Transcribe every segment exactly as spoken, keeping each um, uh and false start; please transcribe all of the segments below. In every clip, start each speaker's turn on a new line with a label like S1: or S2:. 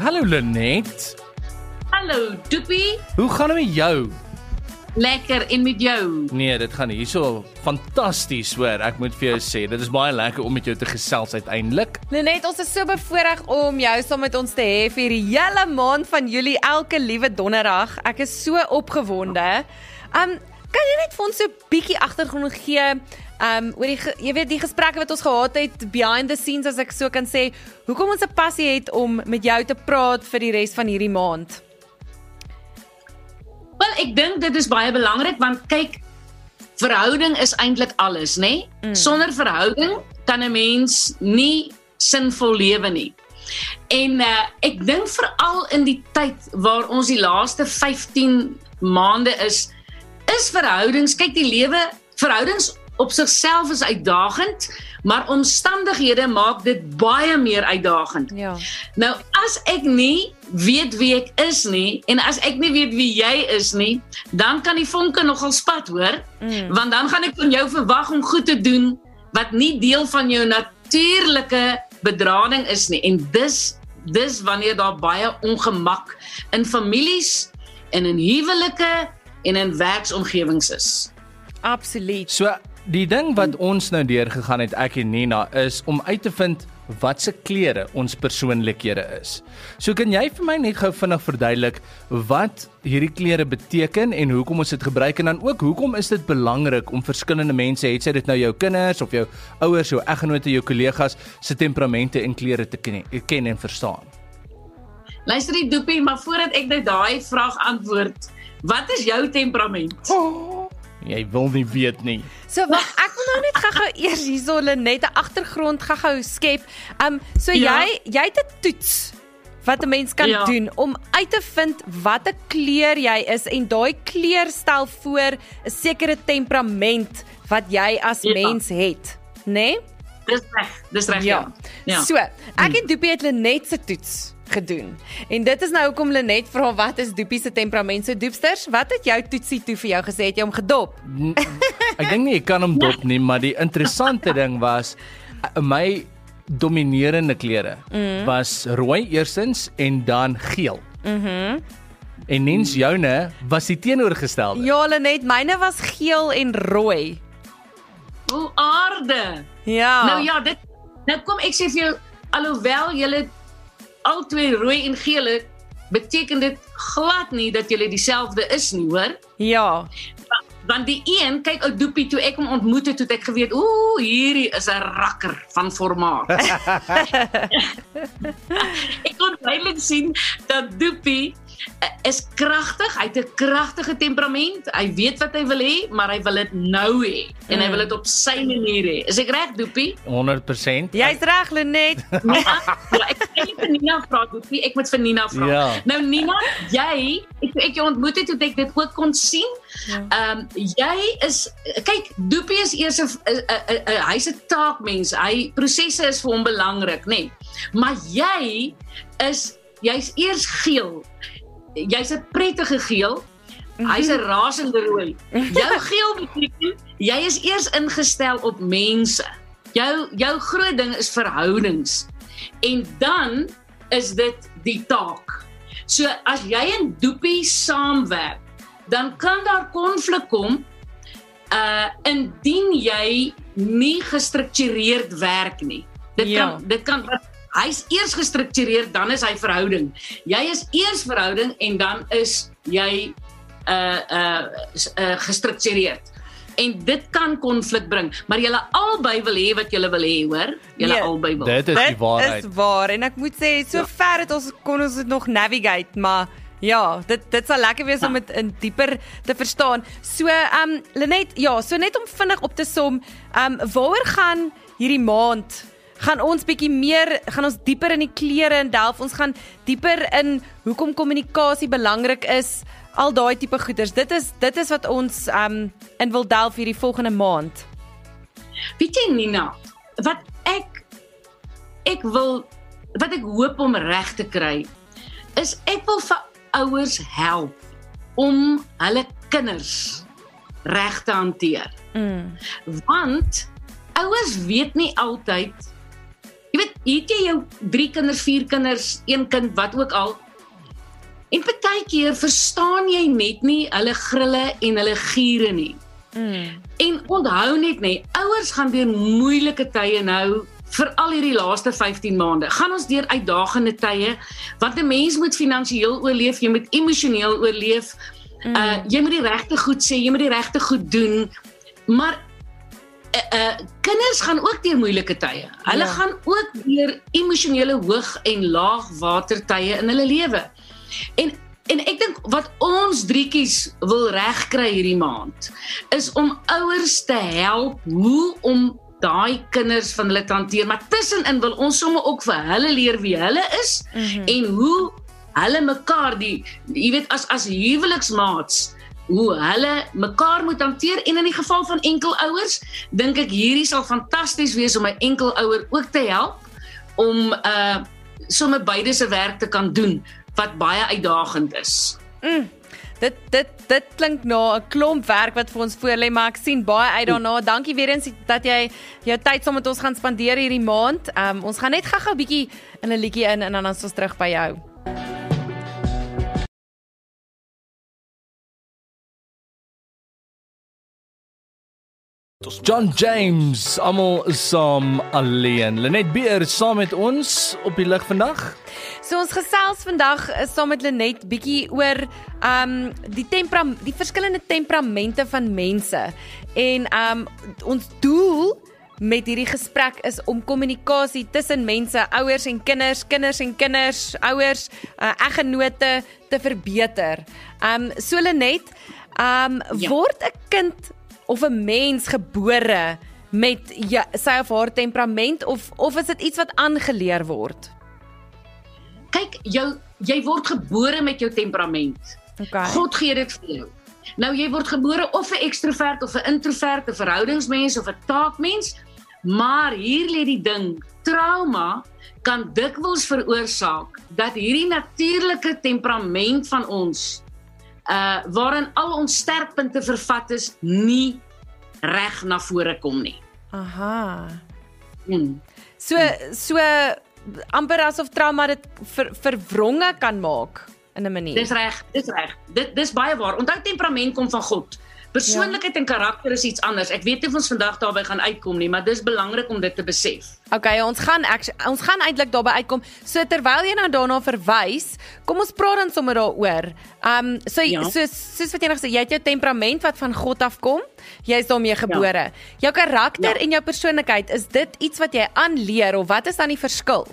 S1: Hallo Lenet.
S2: Hallo Doopie.
S1: Hoe gaan het met jou?
S2: Lekker, en met jou?
S1: Nee, dit gaan hier so fantasties, hoor. Ek moet vir jou sê, dit is baie lekker om met jou te gesels uiteindelik.
S3: Lenet, ons is so bevoorreg om jou saam met ons te hê vir die hele maand van Julie, elke liewe donderdag. Ek is so opgewonde. Um, kan jy net vir ons so 'n bietjie agtergrond gee um, oor die, jy weet, die gesprekke wat ons gehad het behind the scenes, as ek so kan sê, hoekom ons 'n passie het om met jou te praat vir die res van hierdie maand?
S2: Wel, ek dink dit is baie belangrik, want kyk, verhouding is eintlik alles, né? Mm. Sonder verhouding kan 'n mens nie sinvol lewe nie. En uh, ek dink veral in die tyd waar ons die laaste vyftien maande is, is verhoudings, kyk die lewe, verhoudings op sigself is uitdagend, maar omstandighede maak dit baie meer uitdagend.
S3: Ja.
S2: Nou, as ek nie weet wie ek is nie, en as ek nie weet wie jy is nie, dan kan die vonke nogal spat, hoor. Mm. Want dan gaan ek van jou verwag om goed te doen, wat nie deel van jou natuurlike bedrading is nie. En dis, dis wanneer daar baie ongemak in families, en in huwelike, en in werksomgewings is.
S3: Absoluut.
S1: So, die ding wat ons nou deurgegaan het, ek en Nina, is om uit te vind wat se klere ons persoonlikhede is. So kan jy vir my net gou vinnig verduidelik wat hierdie klere beteken en hoekom ons dit gebruik, en dan ook hoekom is dit belangrik om verskillende mense, het sy dit nou jou kinders of jou ouers, jou eggenote, jou kollegas se temperamente en klere te ken, ken en verstaan?
S2: Luister die Doopie, maar voordat ek nou daai vraag antwoord, wat is jou temperament?
S1: Oh, jy wil nie weet nie.
S3: So, wag, ek wil nou net gou-gou eers hierso net 'n agtergrond gou-gou skep. Um, so
S2: Ja.
S3: jy jy het 'n toets wat 'n mens kan
S2: Ja.
S3: doen om uit te vind watter kleur jy is, en daai kleur stel voor 'n sekere temperament wat jy as
S2: Ja.
S3: mens het, né? Nee?
S2: Dis reg, dis reg,
S3: Ja.
S2: ja. ja.
S3: So, ek en Doopie het Lenet se toets gedoen. En dit is nou hoekom Lenet vra wat is Doopie se temperament. So Doopsters, wat het jou toetsie toe vir jou gesê? Het jy hom gedop?
S1: Ek dink nie ek kan hom dop nie, maar die interessante ding was, my dominerende klere mm. was rooi eerstens en dan geel.
S3: Mhm.
S1: En Nens joune was die teenoorgestelde.
S3: Ja, Lenet, myne was geel en rooi.
S2: Hoe aarde.
S3: Ja.
S2: Nou ja, dit, nou kom ek sê vir jou, alhoewel julle al twee rooi en gele, beteken dit glad nie dat julle dieselfde is nie, hoor.
S3: Ja.
S2: Want die een, kyk ou Doopie, toe ek hom ontmoet het, toe het ek geweet, oeh, hierdie is 'n rakker van formaat. Ek kon duidelik sien dat Doopie is kragtig, hy het 'n kragtige temperament, hy weet wat hy wil hê, maar hy wil dit nou hê, en hy wil dit op sy manier hê. Is ek reg, Doopie?
S1: honderd persent.
S3: Jy's reg, Lenet.
S2: Nina, ja, ek kan nie vir Nina vra, Doopie, ek moet vir Nina vra.
S1: Ja.
S2: Nou Nina, jy, ek, ek jou ontmoet het, toe ek dit ook kon sien, ehm ja. um, jy is, kyk, Doopie is eers 'n hy's 'n taakmens, hy prosesse is vir hom belangrik, nê. Nee. Maar jy is, jy's eers geel. Jy's 'n prettige geel. Hy's 'n rasende rooi. Jou geel beteken jy is eers ingestel op mense. Jou jou groot ding is verhoudings. En dan is dit die taak. So as jy en Doopie saamwerk, dan kan daar konflik kom uh indien jy nie gestruktureerd werk nie. Dit
S3: Ja.
S2: kan dit kan hy's eers gestruktureerd, dan is hy verhouding. Jy is eers verhouding en dan is jy uh uh, uh gestruktureerd. En dit kan konflik bring, maar julle albei wil hê wat julle wil hê, hoor? Julle
S3: Nee,
S2: albei wil.
S1: Dit is die
S3: Dit
S1: waarheid.
S3: is waar, en ek moet sê, so
S2: Ja.
S3: ver het ons, kon ons dit nog navigate, maar ja, dit dit sal lekker wees
S2: Ja.
S3: om dit in dieper te verstaan. So, ehm um, Lenet, ja, so net om vinnig op te som, ehm um, waaroor gaan hierdie maand? Gaan ons bietjie meer, gaan ons dieper in die klere in delf, ons gaan dieper in hoekom kommunikasie belangrik is, al daai tipe goeders. Dit is dit is wat ons ehm um, in wil delf hierdie volgende maand.
S2: Weet jy, Nina, wat ek ek wil wat ek hoop om reg te kry, is ek wil vir ouers help om hulle kinders reg te hanteer.
S3: Mm.
S2: Want ouers weet nie altyd, jy weet, het jy jou drie kinders, vier kinders, een kind, wat ook al. En partykeer verstaan jy net nie hulle grille en hulle giere nie. Mm. En onthou net nie, ouers gaan deur moeilike tye nou, veral hierdie laaste vyftien maande, gaan ons deur uitdagende tye, want 'n mens moet finansiëel oorleef, jy moet emosioneel oorleef, mm. uh, jy moet die regte goed sê, jy moet die regte goed doen, maar uh, uh, kinders gaan ook deur moeilike tye. Hulle ja. gaan ook deur emosionele hoog en laag watertye in hulle lewe. En En ek dink wat ons drietjies wil regkry hierdie maand, is om ouers te help hoe om daai kinders van hulle te hanteer, maar tussenin wil ons somme ook vir hulle leer wie hulle is, mm-hmm. en hoe hulle mekaar, die, jy weet, as, as huweliksmaats, hoe hulle mekaar moet hanteer, en in die geval van enkelouers, dink ek hierdie sal fantasties wees om my enkelouer ook te help, om uh, somme beide se werk te kan doen, wat baie uitdagend is.
S3: Mm, dit, dit, dit klink na 'n klomp werk wat vir ons voorlê, maar ek sien baie uit daarna. Dankie weer eens dat jy jou tyd saam met ons gaan spandeer hierdie maand. Um, ons gaan net gou-gou 'n bietjie in 'n liedjie in en dan is ons terug by jou.
S1: John James, almal saam alleen. Lenet Beer saam met ons op die lig vandag.
S3: So ons gesels vandag saam met Lenet bietjie oor um die tempera die verskillende temperamente van mense. En um ons doel met hierdie gesprek is om kommunikasie tussen mense, ouers en kinders, kinders en kinders, ouers, uh, eggenote te verbeter. Um so Lenet, um ja. word 'n kind of 'n mens gebore met ja, sy of haar temperament, of, of is dit iets wat aangeleer word?
S2: Kyk, jou, jy word gebore met jou temperament.
S3: Okay.
S2: God gee dit vir jou. Nou, jy word gebore of 'n ekstrovert, of 'n introvert, 'n verhoudingsmens, of 'n taakmens, maar hier lê die ding, trauma kan dikwels veroorsaak, dat hierdie natuurlike temperament van ons, Uh, waarin al ons sterkpunte vervat is, nie reg na vore kom nie.
S3: Aha.
S2: Hmm.
S3: So, so amper asof trauma dit ver, verwronge kan maak in 'n manier.
S2: Dis reg, dis reg. Dit dis baie waar. Onthou, temperament kom van God. Persoonlikheid ja. en karakter is iets anders. Ek weet nie of ons vandag daarby gaan uitkom nie, maar dis belangrik om dit te besef.
S3: Okay, ons gaan ons gaan eintlik daarby uitkom. So terwyl jy nou daarna verwys, kom ons praat dan sommer daaroor. Um so ja. so soos wat jy nog sê, jy het jou temperament wat van God afkom. Jy is daarmee gebore. Ja. Jou karakter ja. en jou persoonlikheid, is dit iets wat jy aanleer, of wat is dan die verskil?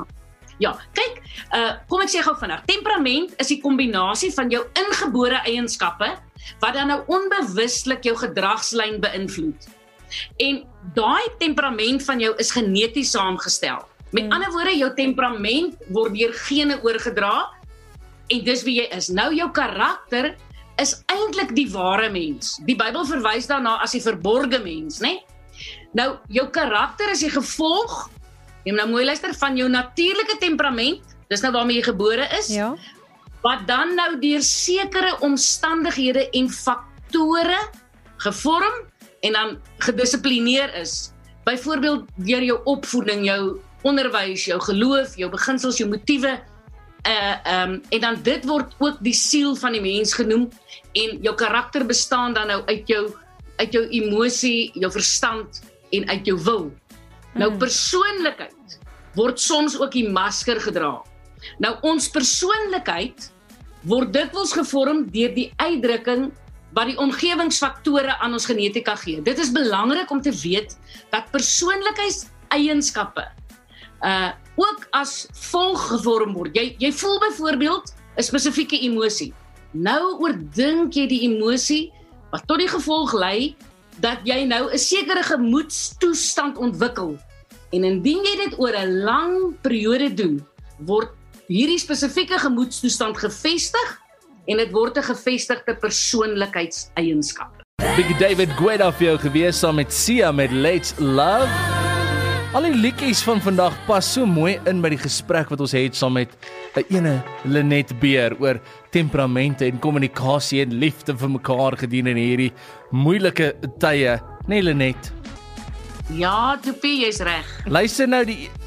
S2: Ja, kyk, uh, kom ek sê gou vinnig. Temperament is die kombinasie van jou ingebore eienskappe wat dan nou onbewustelik jou gedragslyn beïnvloed. En daai temperament van jou is geneties saamgestel. Met hmm. ander woorde, jou temperament word deur gene oorgedra en dis wie jy is. Nou jou karakter is eintlik die ware mens. Die Bybel verwys daarna as die verborgde mens, né? Nou jou karakter is die gevolg, jy moet nou mooi luister, van jou natuurlike temperament, dis nou waarmee jy gebore is.
S3: Ja.
S2: Wat dan nou deur sekere omstandighede en faktore gevorm en dan gedissiplineer is. Byvoorbeeld deur jou opvoeding, jou onderwys, jou geloof, jou beginsels, jou motiewe, uh, um, en dan dit word ook die siel van die mens genoem, en jou karakter bestaan dan nou uit jou, uit jou emosie, jou verstand en uit jou wil. Hmm. Nou persoonlikheid word soms ook die masker gedra. Nou ons persoonlikheid word dikwels gevorm deur die uitdrukking wat die omgewingsfaktore aan ons genetika gee. Dit is belangrik om te weet dat persoonlikheidseienskappe uh, ook as volg gevorm word. Jy, jy voel byvoorbeeld 'n spesifieke emosie. Nou oordink jy die emosie wat tot die gevolg lei dat jy nou 'n sekere gemoedstoestand ontwikkel. En indien jy dit oor 'n lang periode doen, word hierdie spesifieke gemoedstoestand gevestig en dit word 'n gevestigde persoonlikheidseienskap.
S1: Big David Guetta vir jou gewees saam met Sia met Let's Love. Al die liedjies van vandag pas so mooi in by die gesprek wat ons het saam met 'n ene Lenet Beer oor temperamente en kommunikasie en liefde vir mekaar gedurende hierdie moeilike tye, nee Lenet?
S2: Ja, Toepie, jy's reg.
S1: Luister nou, die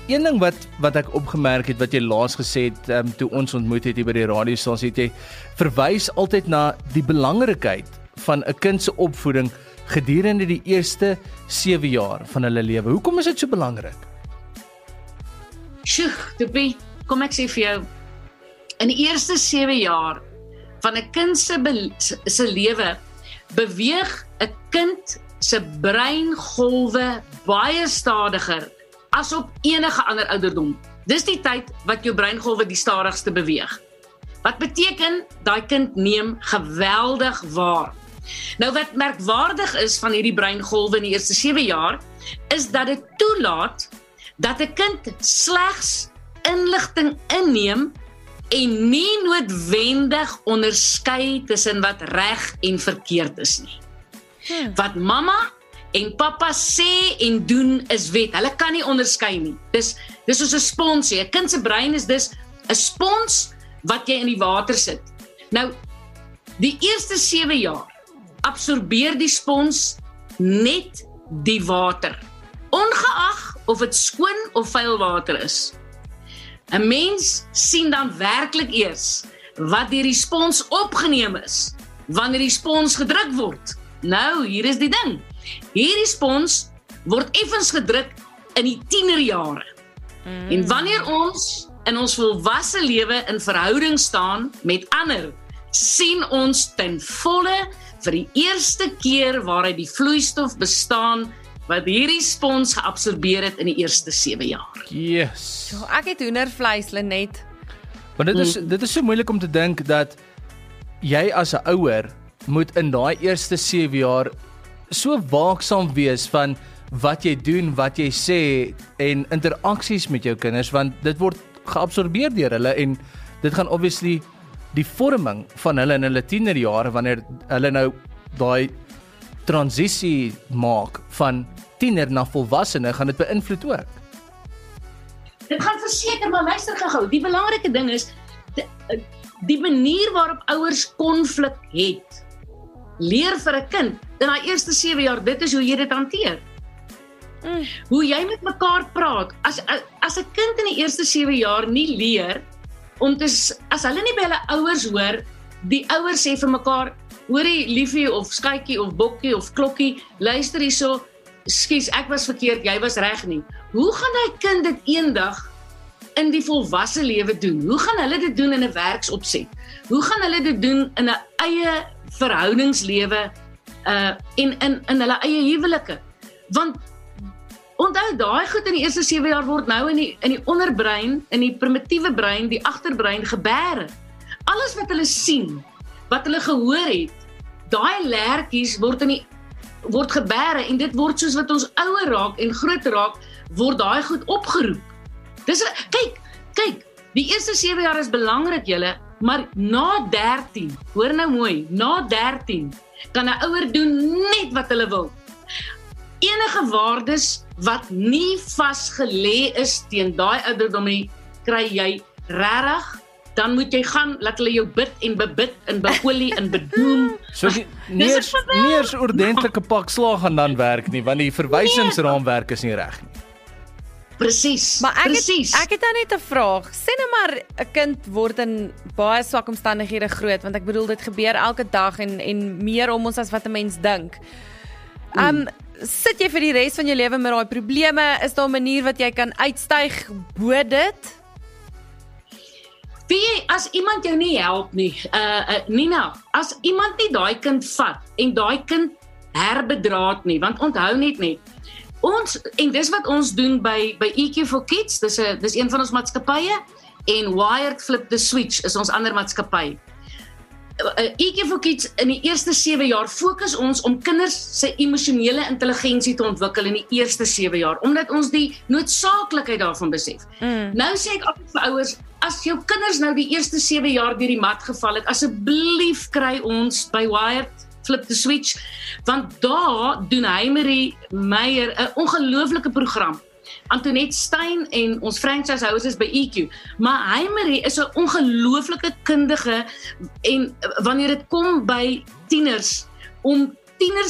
S1: een ding wat wat ek opgemerk het wat jy laas gesê het um, toe ons ontmoet het hier by die radiostasie, het jy verwys altyd na die belangrikheid van 'n kind se opvoeding gedurende die eerste sewe jaar van hulle lewe. Hoekom is dit so belangrik?
S2: Sjoe, Toepie, kom ek sê vir jou, in die eerste sewe jaar van 'n kind se se lewe beweeg 'n kind se breingolwe baie stadiger as op enige ander ouderdom. Dis die tyd wat jou breingolwe die stadigste beweeg. Wat beteken, daai kind neem geweldig waar. Nou wat merkwaardig is van hierdie breingolwe in die eerste sewe jaar, is dat dit toelaat dat 'n kind slegs inligting inneem en nie noodwendig onderskei tussen wat reg en verkeerd is nie. Hmm. Wat mamma en pappa sê en doen is wet. Hulle kan nie onderskei nie. Dis dis soos 'n spons. 'n Kind se brein is dus 'n spons wat jy in die water sit. Nou, die eerste sewe jaar absorbeer die spons net die water, ongeag of dit skoon of vuil water is. 'n Mens sien dan werklik eers wat deur die spons opgeneem is wanneer die spons gedruk word. Nou, hier is die ding. Hierdie spons word effens gedruk in die tienerjare. Mm. En wanneer ons in ons volwasse lewe in verhouding staan met ander, sien ons ten volle vir die eerste keer waaruit die vloeistof bestaan wat hierdie spons geabsorbeer het in die eerste sewe jaar.
S1: Yes.
S3: So, ek het hoendervleis, Lenet.
S1: Want dit is dit is so moeilik om te dink dat jy as 'n ouer moet in daai eerste sewe jaar so waaksaam wees van wat jy doen, wat jy sê en interaksies met jou kinders, want dit word geabsorbeer deur hulle en dit gaan obviously die vorming van hulle in hulle tienerjare, wanneer hulle nou daai transisie maak van tiener na volwassene, gaan dit beïnvloed ook.
S2: Dit gaan verseker, maar luister gou-gou, die belangrike ding is die, die manier waarop ouers konflik het. Leer vir 'n kind in daai eerste sewe jaar, dit is hoe jy dit hanteer. Mm. Hoe jy met mekaar praat. As as 'n kind in die eerste sewe jaar nie leer om te as hulle nie by hulle ouers hoor, die ouers sê vir mekaar, hoorie liefie of skytjie of bokkie of klokkie, luister hierso, skus, ek was verkeerd, jy was reg nie. Hoe gaan daai kind dit eendag in die volwasse lewe doen? Hoe gaan hulle dit doen in 'n werksopset? Hoe gaan hulle dit doen in 'n eie verhoudingslewe uh en in in hulle eie huwelike? Want onthou, daai goed in die eerste sewe jaar word nou in die in die onderbrein, in die primitiewe brein, die agterbrein gebêre. Alles wat hulle sien, wat hulle gehoor het, daai lertjies word in die word gebêre en dit word soos wat ons ouer raak en groter raak, word daai goed opgeroep. Dis kyk, kyk, die eerste sewe jaar is belangrik julle, maar na dertien, hoor nou mooi, na dertien kan 'n ouer doen net wat hulle wil. Enige waardes wat nie vasgelê is teen daai ouderdom nie, kry jy regtig, dan moet jy gaan, laat hulle jou bid en bebid en beolie en bedoel.
S1: So die, nie eers nie eers ordentlike pak slaag gaan dan werk nie, want die verwysingsraamwerk is nie reg nie.
S2: Presies,
S3: Maar ek
S2: presies.
S3: het, ek het dan net 'n vraag. Sê nou maar 'n kind word in baie swak omstandighede groot, want ek bedoel dit gebeur elke dag en en meer om ons as wat 'n mens dink. Um mm. Sit jy vir die res van jou lewe met daai probleme? Is daar 'n manier wat jy kan uitstyg bo dit?
S2: Wie, as iemand jou nie help nie, uh, uh, Nina, as iemand nie daai kind vat en daai kind herbedraad nie, want onthou net net, ons, en dis wat ons doen by, by E Q for Kids, dis, a, dis een van ons maatskappye, en Wired Flip the Switch is ons ander maatskappy. E Q for Kids in die eerste sewe jaar fokus ons om kinders se emosionele intelligensie te ontwikkel in die eerste sewe jaar, omdat ons die noodsaaklikheid daarvan besef. Mm. Nou sê ek altyd vir ouers, as jou kinders nou die eerste sewe jaar deur die mat geval het, asseblief kry ons by Wired Flip the Switch, want daar doen Heimerie Meyer 'n ongelooflike program. Antoinette Stein en ons franchise houders is by E Q, maar Heimerie is 'n ongelooflike kundige en wanneer dit kom by tieners, om tieners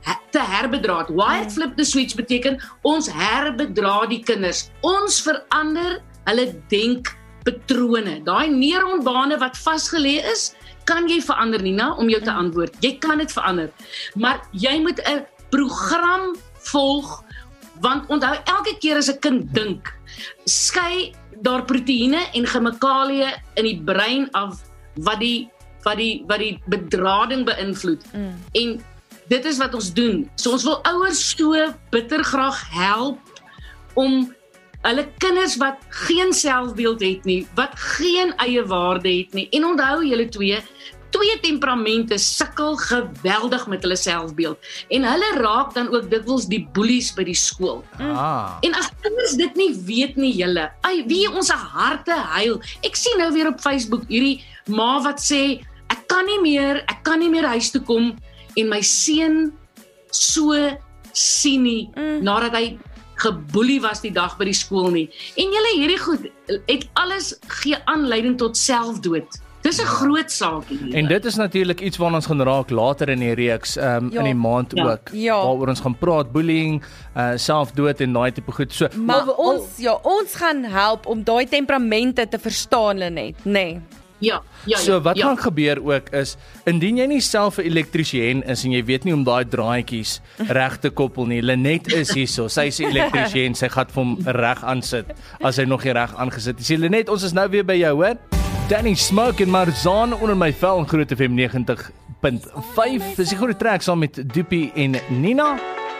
S2: te herbedraad. Wired flip the switch beteken ons herbedraad die kinders. Ons verander hulle denkpatrone. Daai neuronbane wat vasgelê is, kan jy verander, Nina, om jou te antwoord. Jy kan dit verander. Maar jy moet 'n program volg, want onthou, elke keer as 'n kind dink, skei daar proteïene en chemikalieë in die brein af wat die wat die wat die bedrading beïnvloed. Mm. En dit is wat ons doen. So ons wil ouers so bitter graag help om hulle kinders wat geen selfbeeld het nie, wat geen eie waarde het nie. En onthou julle twee, twee temperamente sukkel geweldig met hulle selfbeeld. En hulle raak dan ook dikwels die boelies by die skool.
S1: Ah.
S2: En as kinders dit nie weet nie julle, ai, wie ons harte huil. Ek sien nou weer op Facebook hierdie ma wat sê, ek kan nie meer, ek kan nie meer huis toe kom en my seun so sien nie, mm. nadat hy geboelie was die dag by die skool nie. En julle hierdie goed, het alles gee aanleiding tot selfdood. Dis 'n groot saak hier.
S1: En dit is natuurlik iets waarna ons gaan raak later in die reeks, um, in die maand
S2: ja.
S1: ook,
S3: ja.
S1: waaroor ons gaan praat, bullying, uh, selfdood en daai tipe goed. So,
S3: maar maar ons, ja, ons gaan help om daai temperamente te verstaan, Lenet, nê? Nee.
S2: Ja, ja,
S1: so wat
S2: ja.
S1: gaan gebeur ook is, indien jy nie self 'n elektriesien is en jy weet nie om daai draadjies reg te koppel nie, Lenet is hierso, sy is 'n elektriesien, sy gaan vir hom reg aansit, as hy nog nie reg aangesit is. Lenet, ons is nou weer by jou, hoor? Danny Smoke en Marzaan onder my vel in Groot F M negentig punt vyf. Dis die goeie track saam met Doopie en Nina.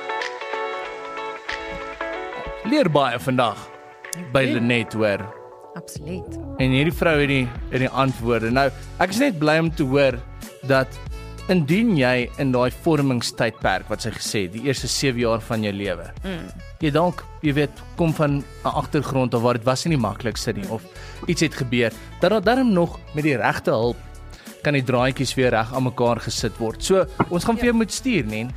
S1: Leer baie vandag by Lenet, hoor.
S3: Absoluut.
S1: En hierdie vrou het die, het die antwoorde. Nou, ek is net bly om te hoor dat indien jy in daai vormingstydperk, wat sy gesê het, die eerste sewe jaar van jou lewe, mm. jy dalk, jy weet, kom van 'n agtergrond of waar dit was nie die maklikste nie, of iets het gebeur, dat daar darm nog met die regte hulp kan die draadjies weer reg aan mekaar gesit word. So, ons gaan vir jou moet stuur, nee.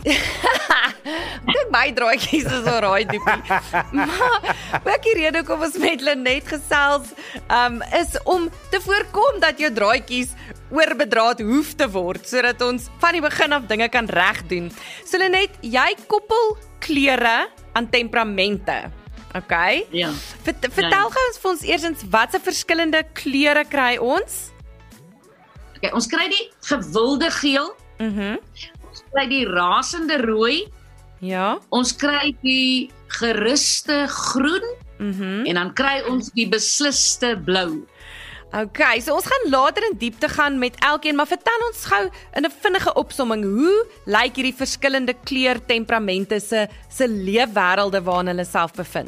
S3: Dink my draadjies is al raai, Doopie. Maar ook die rede hoekom ons met Lenet gesels, um, is om te voorkom dat jou draadjies oorbedraad hoef te word, sodat ons van die begin af dinge kan reg doen. So Lenet, jy koppel kleure aan temperamente. Okay?
S2: Ja.
S3: Vert, vertel gou ons vir ons eerstens, wat se verskillende kleure kry ons?
S2: Okay, ons kry die gewilde geel,
S3: Mhm.
S2: ons kry die rasende rooi,
S3: ja,
S2: ons kry die geruste groen,
S3: mhm.
S2: en dan kry ons die besliste blou.
S3: Okay, so ons gaan later in diepte gaan met elkeen, maar vertel ons gou in 'n vinnige opsomming, hoe lyk hierdie verskillende kleurtemperamente se se leefwêrelde waarin hulle self bevind?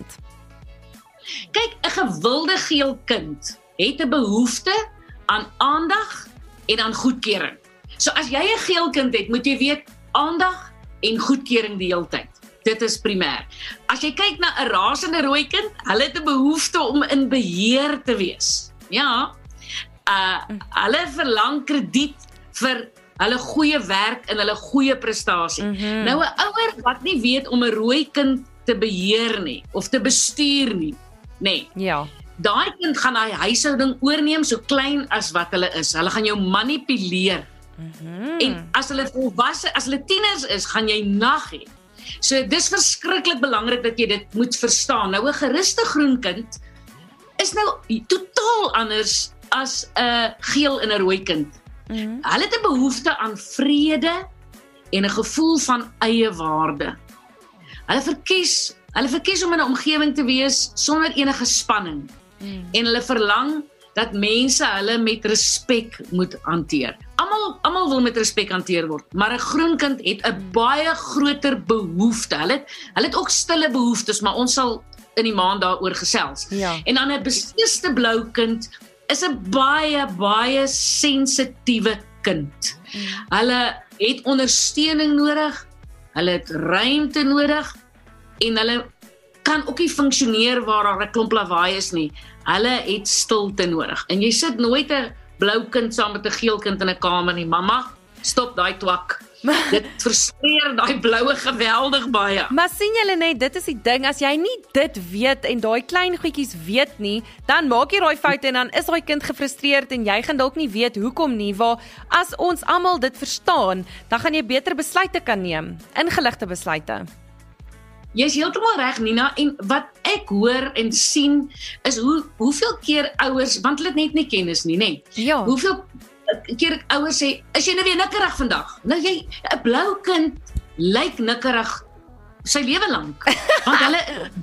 S2: Kyk, 'n gewilde geel kind het 'n behoefte aan aandag en aan goedkeuring. So as jy 'n geel kind het, moet jy weet aandag en goedkeuring die hele tyd. Dit is primêr. As jy kyk na 'n rasende rooi kind, hulle het 'n behoefte om in beheer te wees. Ja. Uh hulle verlang krediet vir hulle goeie werk en hulle goeie prestasie. Mm-hmm. Nou 'n ouer wat nie weet om 'n rooi kind te beheer nie of te bestuur nie, nê. Nee.
S3: Ja.
S2: Daai kind gaan daai huishouding oorneem so klein as wat hulle is. Hulle gaan jou manipuleer. Mm-hmm. En as hulle volwasse, as hulle tieners is, gaan jy nag hê. So dis verskriklik belangrik dat jy dit moet verstaan. Nou 'n geruste groen kind is nou totaal anders as 'n uh, geel en 'n rooi kind. Mm-hmm. Hulle het 'n behoefte aan vrede en 'n gevoel van eie waarde. Hulle verkies, hulle verkies om in 'n omgewing te wees sonder enige spanning. Mm. En hulle verlang dat mense hulle met respek moet hanteer. Almal almal wil met respek hanteer word, maar 'n groen kind het 'n baie groter behoefte. Hulle het, hulle het ook stille behoeftes, maar ons sal in die maand daaroor gesels.
S3: Ja.
S2: En dan 'n besliste blou kind is 'n baie baie sensitiewe kind. Mm. Hulle het ondersteuning nodig, hulle het ruimte nodig en hulle kan ook nie funksioneer waar daar 'n klomp lawaai is nie. Hulle het stilte nodig. En jy sit nooit 'n blou kind saam met 'n geel kind in 'n kamer nie. Mamma, stop daai twak. dit frustreer daai bloue geweldig baie.
S3: Maar sien julle net, dit is die ding, as jy nie dit weet en daai klein goedjies weet nie, dan maak jy daai foute en dan is daai kind gefrustreerd en jy gaan dalk nie weet hoekom nie, waar as ons almal dit verstaan, dan gaan jy beter besluite kan neem, ingeligte besluite.
S2: Jy is heeltemal reg, Nina, en wat ek hoor en sien, is hoe, hoeveel keer ouers, want hulle het net nie kennis nie, nee.
S3: Ja.
S2: Hoeveel keer ouers sê, is jy nou weer nikkerig vandag? Nou jy, 'n blou kind lyk nikkerig sy lewe lank, want hulle,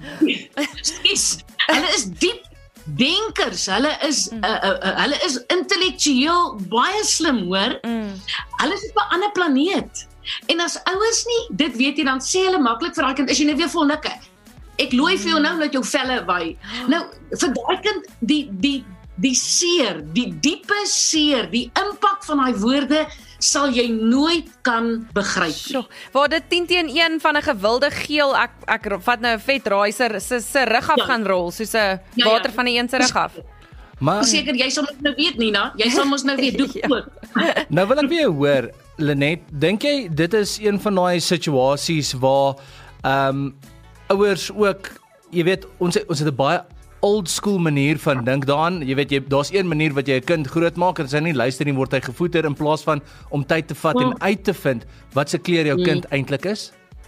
S2: skies, hulle is diep denkers, hulle is, mm. uh, uh, uh, hulle is intellektueel baie slim, hoor. Mm. Hulle is op 'n ander planeet. En as ouers nie dit weet jy, dan sê hulle maklik vir daai kind, is jy nou weer vol nikke? Ek looi vir jou nou dat jou velle waai. Nou, vir daai kind, die, die, die seer, die diepe seer, die impak van daai woorde, sal jy nooit kan begryp.
S3: Sjoe, waar dit tien teen een van 'n gewilde geel, ek, ek vat nou 'n vet raaiser, se se rug af ja. gaan rol, soos 'n ja, water ja. van 'n een se rug af.
S2: Maar seker, jy sal nou weet, Nina, jy sal mos nou weet, doek ook.
S1: Nou wil ek weer hoor, Lenet, dink jy dit is een van daai situasies waar ehm um, ouers ook, jy weet, ons ons het 'n baie old school manier van dink daaraan, jy weet, jy daar's een manier wat jy 'n kind grootmaak en as hy nie luister nie word hy gevoeder in plaas van om tyd te vat ja. en uit te vind wat se kleur jou kind nee. eintlik is?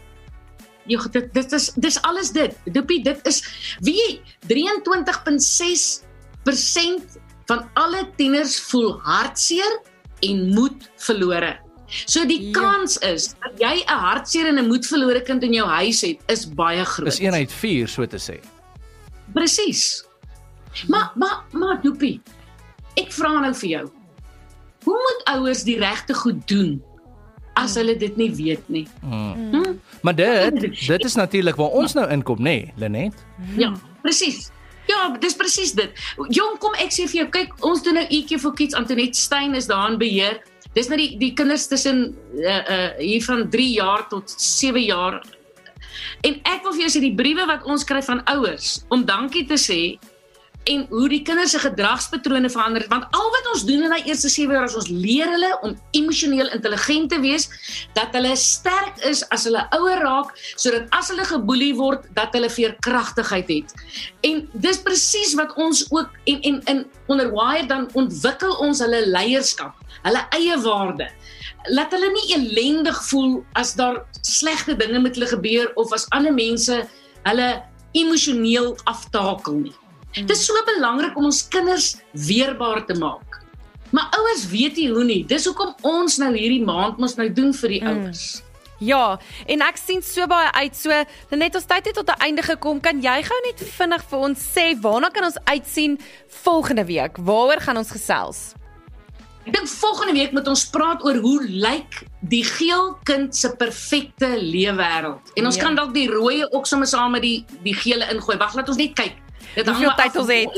S2: Ja, dit dit is dis alles dit. Doopie, dit is wie drieëntwintig komma ses persent van alle tieners voel hartseer en moed verlore. So die ja. kans is dat jy 'n hartseer en 'n moedverlore kind in jou huis het, is baie groot.
S1: Dis een uit vier, so te sê.
S2: Presies. Maar maar maar Doopie, ek vra nou vir jou. Hoe moet ouers die regte goed doen as hmm. hulle dit nie weet nie?
S1: Hmm. Hmm? Maar dit dit is natuurlik waar ons nou inkom, nê, nee, Lenet?
S2: Ja, presies. Ja, dis presies dit. Jong, kom ek sê vir jou, kyk, ons doen nou E Q for Kids, Antoinette Stein is daar in beheer. Dis nou die die kinders tussen uh, uh, hier van drie jaar tot sewe jaar. En ek wil vir jou sê die briewe wat ons kry van ouers om dankie te sê en hoe die kinders se gedragspatrone verander het, want al wat ons doen in daai eerste sewe jaar is ons leer hulle om emosioneel intelligent te wees, dat hulle sterk is as hulle ouer raak, sodat as hulle geboelie word, dat hulle veerkragtigheid het. En dis presies wat ons ook en en in onder Wire dan ontwikkel ons hulle leierskap, hulle eie waarde. Laat hulle nie ellendig voel as daar slegte dinge met hulle gebeur of as ander mense hulle emosioneel aftakel nie. Dit is so belangrik om ons kinders weerbaar te maak. Maar ouers weet nie hoe nie. Dis hoekom ons nou hierdie maand mos nou doen vir die mm. ouers.
S3: Ja, en ek sien so baie uit, so net ons tyd het tot 'n einde gekom, kan jy gou net vinnig vir ons sê, waarna kan ons uitsien volgende week? Waaroor gaan ons gesels?
S2: Ek dink volgende week moet ons praat oor hoe lyk die geel kind se perfekte leefwêreld. En ons ja. kan dalk die rooi ook sommer saam met die die gele ingooi. Wag, laat ons net kyk. Dit
S3: Hoeveel tyd ons het.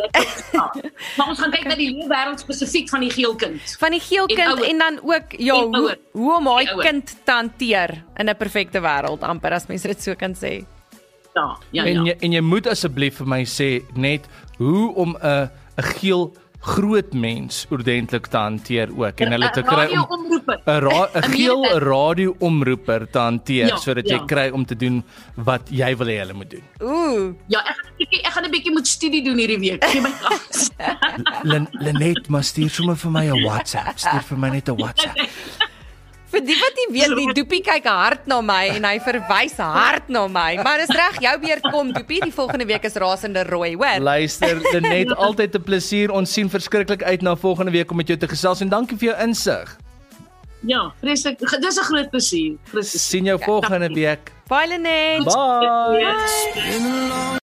S2: Maar ons gaan kyk na die leefwêreld spesifiek van die geel kind.
S3: Van die geel kind en, en dan ook ja, hoe, hoe om hy kind te hanteer in 'n perfekte wêreld, amper as mens dit so kan sê.
S2: Ja, ja,
S1: en,
S2: ja.
S1: Jy, en jy moet asseblief vir my sê net hoe om 'n 'n geel groot mens ordentlik te hanteer ook en hulle te kry om 'n ra- geel radio-omroeper te hanteer ja, sodat jy ja. kry om te doen wat jy wil hê hulle moet doen.
S3: Ooh.
S2: Ja, ek gaan 'n bietjie ek gaan 'n bietjie moet studie doen hierdie week. Gee my kans.
S1: Lenet, maar stuur sommer vir my 'n WhatsApp. Stuur vir my net 'n WhatsApp.
S3: Vir die wat nie weet nie, Doopie kyk hard na my en hy verwys hard na my. Maar dis reg, jou beurt kom, Doopie. Die volgende week is rasende rooi, hoor.
S1: Luister, Lenet, altyd 'n plesier. Ons sien verskriklik uit na volgende week om met jou te gesels en dankie vir jou insig.
S2: Ja, vreeslik. Dis 'n groot plesier.
S1: Sien jou volgende week.
S3: Bye, Lenet.
S1: Bye. Bye.